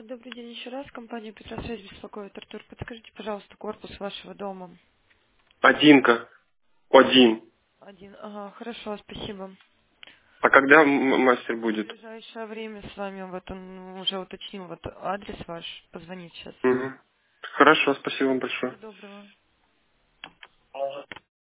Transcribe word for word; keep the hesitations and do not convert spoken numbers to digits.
Добрый день еще раз. Компания Петросвязь беспокоит. Артур, подскажите, пожалуйста, корпус вашего дома. Одинка. Один. Один. Ага, хорошо, спасибо. А когда м- мастер В будет? ближайшее время с вами, вот он уже уточнил, вот адрес ваш, позвонит сейчас. Мгм. Хорошо, спасибо вам большое. Всего доброго.